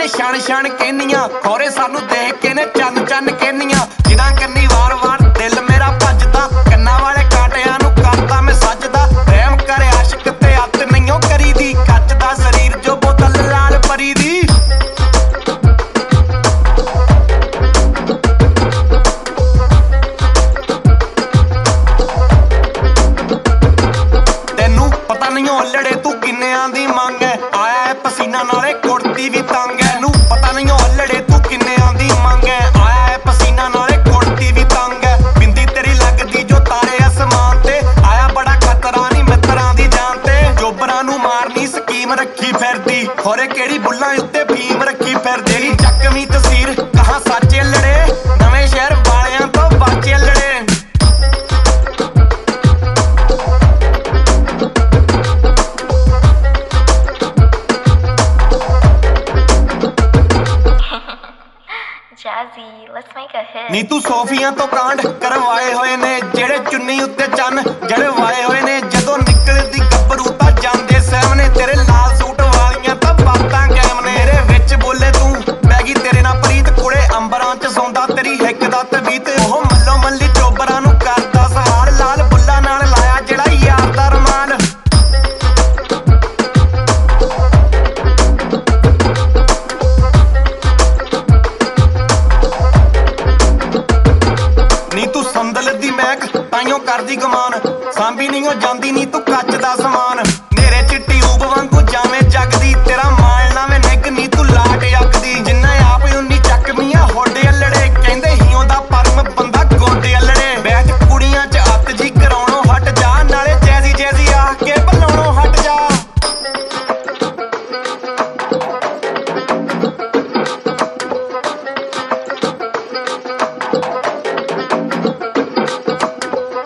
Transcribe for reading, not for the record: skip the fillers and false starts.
ਛਣ ਛਣ ਕਹਿਨੀਆਂ ਖੋਰੇ ਸਾਨੂੰ ਦੇਖ ਕੇ ਨੇ ਚੰਨ ਚੰਨ ਕਹਿਨੀਆਂ ਜਿਨ੍ਹਾਂ ਕੰਨੀ ਵਾਰ ਵਾਰ ਦਿਲ ਮੇਰਾ ਭੱਜਦਾ ਕੰਨਾਂ ਵਾਲੇ ਕਾਟਿਆਂ ਨੂੰ ਕਰਦਾ ਮੈਂ ਸੱਜਦਾ ਰਹਿਮ ਕਰੇ ਆਸ਼ਿਕ ਤੇ ਅੱਤ ਨਹੀਂਓ ਕਰੀਦੀ ਕੱਚ ਦਾ ਸਰੀਰ ਜੋ ਬੋਤਲ ਲਾਲ ਪਰੀ ਦੀ ਤੈਨੂੰ ਪਤਾ ਨਹੀਂਓ ਅਲੜੇ ਤੂੰ ਕਿੰਨਿਆਂ ਦੀ ਮੰਗ ਹੈ ਆਇਆ ਹੈ ਪਸੀਨਾ ਨਾਲੇ ਕੁੜਤੀ ਵੀ ਤੰਗ ਹੈ ਨੂੰ ਪਤਾ ਨਹੀਂਓ ਅਲੜੇ ਤੂੰ ਕਿੰਨਿਆਂ ਦੀ ਮੰਗ ਹੈ ਆਇਆ ਹੈ ਪਸੀਨਾ ਨਾਲੇ ਕੁੜਤੀ ਵੀ ਤੰਗ ਹੈ ਬਿੰਦੀ ਤੇਰੀ ਲੱਗਦੀ ਜੋ ਤਾਰੇ ਅਸਮਾਨ ਤੇ ਆਇਆ ਬੜਾ ਖਤਰਾ ਨੀ ਮਿੱਤਰਾਂ ਦੀ ਜਾਨ ਤੇ ਜੋਬਰਾਂ ਨੂੰ ਮਾਰਨੀ ਸਕੀਮ ਰੱਖੀ ਫਿਰਦੀ ਖੋਰੇ ਕਿਹੜੀ ਬੁੱਲਾਂ ਉੱਤੇ ਫੀਮ ਰੱਖੀ ਫਿਰਦੀ ਚੱਕਵੀਂ ਤਸਵੀਰ ਕਹਾਂ ਸੱਚੇ ਲੜੇ ਨਵੇਂ ਸ਼ਹਿਰ ਵਾਲਿਆਂ ਤੋਂ ਬਾਚੇ ਲੜੇ Jazzy, let's make a hit. ਨੀ ਤੂੰ ਸੋਫੀਆਂ ਤੋਂ ਕਾਂਡ ਕਰਵਾਏ ਹੋਏ ਨੇ ਜਿਹੜੇ ਚੁੰਨੀ ਉੱਤੇ ਚੰਨ ਜੜਵਾਏ ਹੋਏ ਨੇ ਜਦੋਂ ਨਿਕਲਦੀ ਗੱਭਰੂ ਤਾਂ ਜਾਂਦੇ ਸਾਹਮਣੇ ਤੇਰੇ ਲਾਲ ਸੂਟ ਵਾਲੀਆਂ ਤਾਂ ਬਾਤਾਂ ਕਾਇਮ ਨੇ ਮੇਰੇ ਵਿੱਚ ਬੋਲੇ ਤੂੰ ਪੈ ਗਈ ਤੇਰੇ ਨਾਲ ਪ੍ਰੀਤ ਕੁੜੇ ਅੰਬਰਾਂ 'ਚ ਸੌਂਦਾ ਤੇਰੀ ਹਿੱਕ ਦਾ ਤਬੀਤ ਉਹ ਮੱਲੋ ਮੱਲੀ ਚੋਬਰਾਂ ਨੂੰ ਕਰਦਾ ਸਹਾਰ ਲਾਲ ਬੁੱਲਾ ਨਾਲ ਲਾਇਆ ਜਿਹੜਾ ਯਾਰ ਦਾ ਰਮਾਨ ਨੀ ਤੂੰ ਸੰਦਲ ਦੀ ਮਹਿਕ ਤਾਈਓ ਕਰਦੀ ਗਮਾਨ ਸਾਂਭੀ ਨਹੀਂਓ ਜਾਂਦੀ ਨੀ ਤੂੰ ਕੱਚ ਦਾ ਸਮਾਨ